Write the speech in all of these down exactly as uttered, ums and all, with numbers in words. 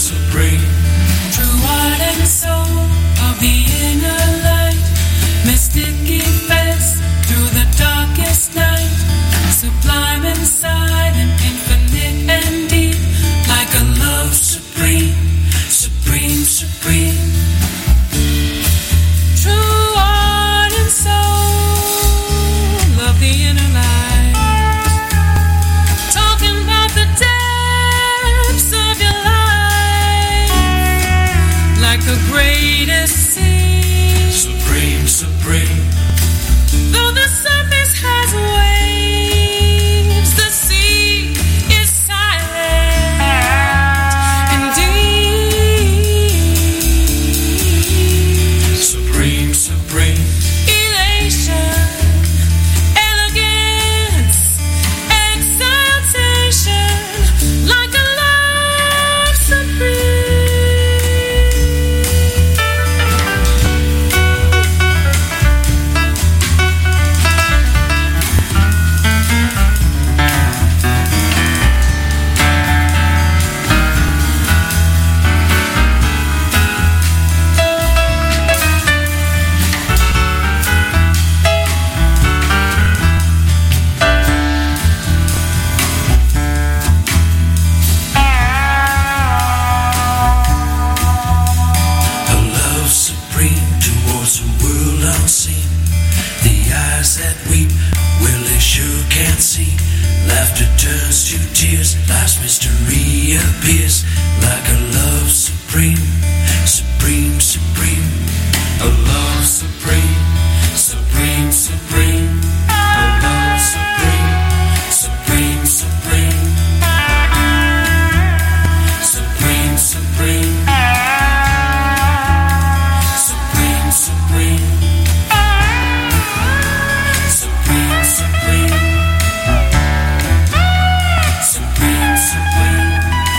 supreme. True heart and soul of the inner light, mystic effects through the darkest night, sublime inside and infinite and deep, like a love supreme, supreme, supreme. True heart and soul of the inner light, talking about the depths of your life, like the greatest sea, supreme, supreme. Though the surface has waves, the sea is silent and deep. Supreme, supreme. Elation, elegance, exaltation, like a love supreme. A love supreme towards a world unseen. The eyes that weep, well they sure can't see. Laughter turns to tears, life's mystery appears, like a love supreme, supreme, supreme. A love supreme, supreme, supreme. A love supreme, supreme, supreme. Supreme, supreme. Supreme, supreme. Supreme, supreme. Supreme, supreme.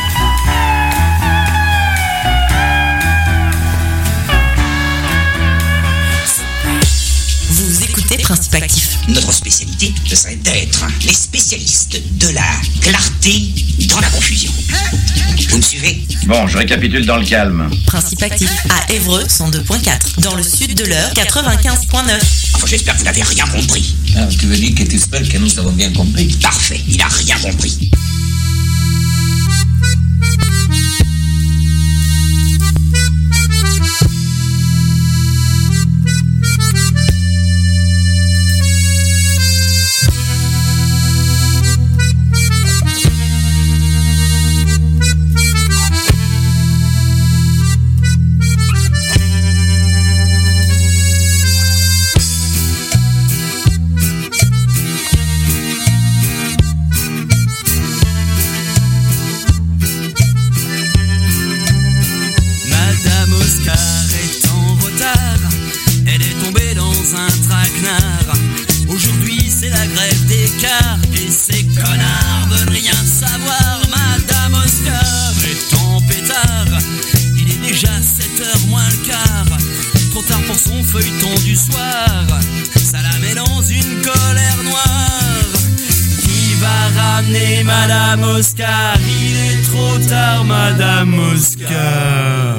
Vous écoutez Principe Actif. Notre spécialité, ce serait d'être les spécialistes de la clarté dans la confusion. Vous me suivez? Bon, je récapitule dans le calme. Principe Actif à Évreux cent deux virgule quatre. Dans le sud de l'Eure quatre-vingt-quinze virgule neuf. Enfin, j'espère que vous n'avez rien compris. Ah, tu veux dire que tu espères que nous avons bien compris? Parfait, il a rien compris. Madame Oscar est en retard, elle est tombée dans un traquenard. Aujourd'hui c'est la grève des cars et ces connards veulent rien savoir. Madame Oscar est en pétard, il est déjà sept heures moins le quart. Trop tard pour son feuilleton du soir, ça la met dans une colère noire. Qui va ramener Madame Oscar? Il est trop tard, Madame Oscar.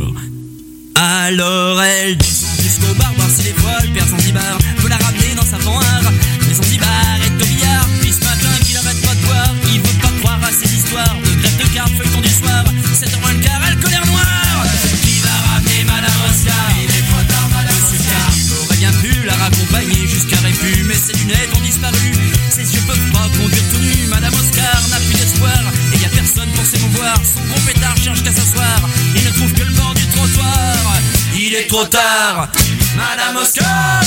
Alors elle descend jusqu'au bar, voir si les voiles perd Zanzibar veut la ramener dans sa fanhare. Mais Zanzibar est au billard, puis ce matin qu'il arrête pas de boire. Il veut pas croire à ces histoires de grève de cartes, feuilleton du soir. sept heures moins le quart, elle colère noire. Qui va ramener Madame Oscar? Il est trop tard, Madame Oscar. Il aurait bien pu la raccompagner jusqu'à Répu, mais ses lunettes ont disparu. Ses yeux peuvent pas conduire tout nu. Madame Oscar n'a plus d'espoir et y a personne pour s'émouvoir. Son gros pétard cherche qu'à s'asseoir, il ne trouve que le bord du trottoir. Il est trop tard, Madame Oscar.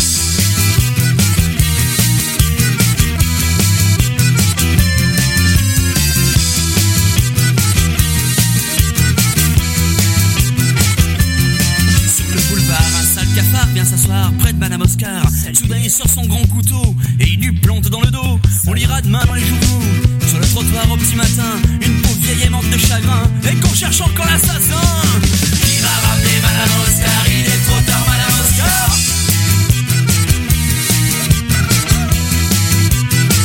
Sur le boulevard, un sale cafard vient s'asseoir près de Madame Oscar. Soudain il sort son grand couteau et il lui plante dans le dos. On lira demain dans les journaux, sur le trottoir au petit matin, une pauvre vieille est morte de chagrin et qu'on cherche encore l'assassin. Qui va ramener Madame Oscar? Il est trop tard, Madame Oscar.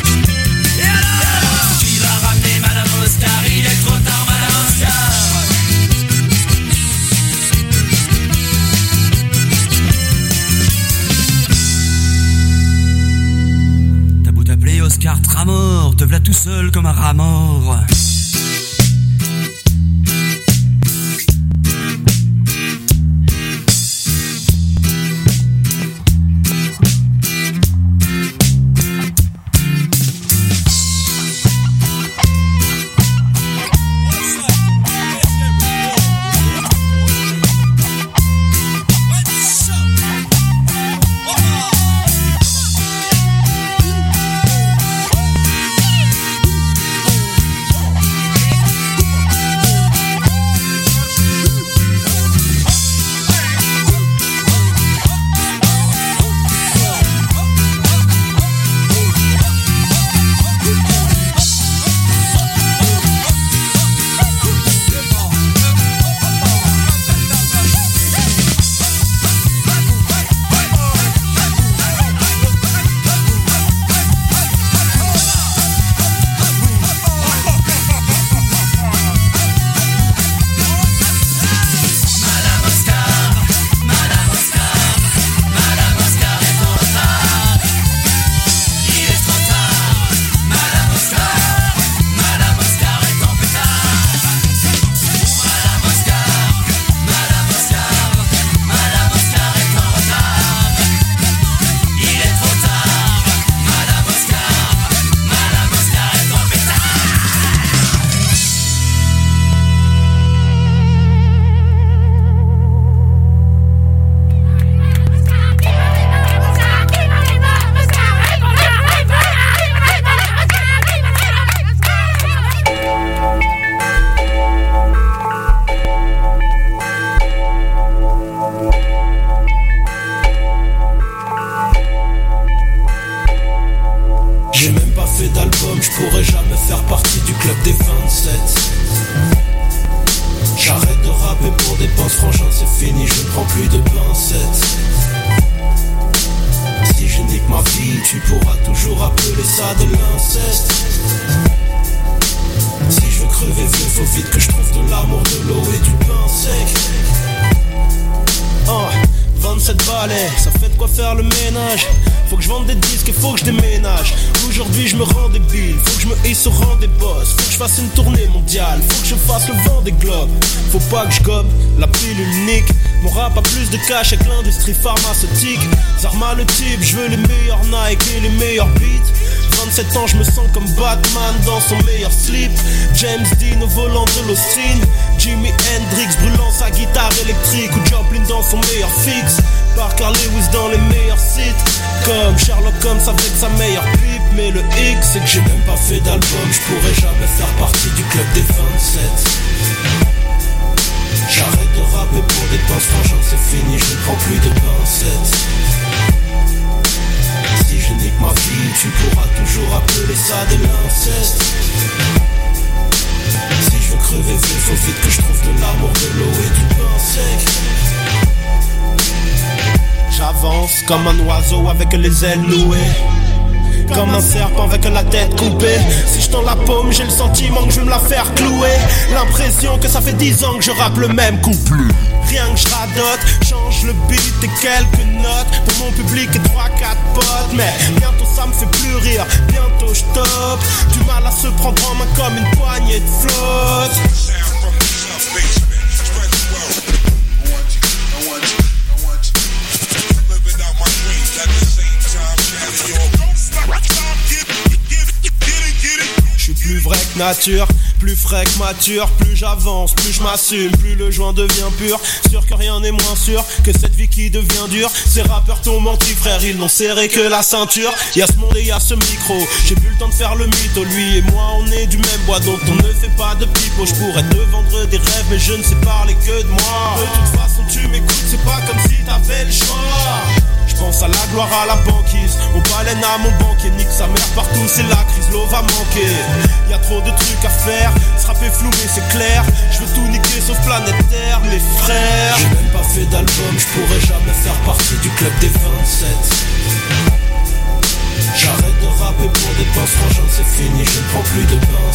Et alors? Qui va ramener Madame Oscar? Il est trop tard, Madame Oscar. te v'là tout seul comme un rat mort. Une tournée mondiale, faut que je fasse le vent des globes. Faut pas que je gobe la pilule unique. Mon rap a plus de cash avec l'industrie pharmaceutique. Zarma le type, je veux les meilleurs Nike et les meilleurs beats. vingt-sept ans, je me sens comme Batman dans son meilleur slip. James Dean au volant de l'Austin. Jimi Hendrix brûlant sa guitare électrique. Ou Joplin dans son meilleur fixe. Parker Lewis dans les meilleurs sites. Comme Sherlock Holmes avec sa meilleure pipe. Mais le X c'est que j'ai même pas fait d'album. Je pourrais jamais faire partie du club des vingt-sept. J'arrête de rapper pour des pinces, franchement c'est fini, je ne prends plus de pincettes. Si je nique ma vie, tu pourras toujours appeler ça de l'inceste. Si je veux crever vieux, faut vite que je trouve de l'amour, de l'eau et du pain sec. J'avance comme un oiseau avec les ailes nouées. Comme un serpent avec la tête coupée. Si je tends la paume, j'ai le sentiment que je vais me la faire clouer. L'impression que ça fait dix ans que je rappe le même couplet. Rien que je radote, change le beat et quelques notes. Pour mon public et trois quatre potes. Mais bientôt ça me fait plus rire, bientôt je top. Du mal à se prendre en main comme une poignée de flotte. Je suis plus vrai que nature, plus frais que mature. Plus j'avance, plus je m'assume, plus le joint devient pur. Sûr que rien n'est moins sûr que cette vie qui devient dure. Ces rappeurs t'ont menti frère, ils n'ont serré que la ceinture. Y'a ce monde et y'a ce micro, j'ai plus le temps de faire le mytho. Lui et moi on est du même bois, donc on ne fait pas de pipeau. Je pourrais te vendre des rêves mais je ne sais parler que de moi. De toute façon tu m'écoutes, c'est pas comme si t'avais le choix. Je pense à la gloire, à la banquise, aux baleines, à mon banquier. Nique sa mère partout, c'est la crise, l'eau va manquer. Y'a trop de trucs à faire, se rapper flou mais c'est clair. Je veux tout niquer sauf planète Terre, mes frères. J'ai même pas fait d'album, je pourrais jamais faire partie du club des vingt-sept. J'arrête de rapper pour des pinces, franchement c'est fini, je ne prends plus de pincettes.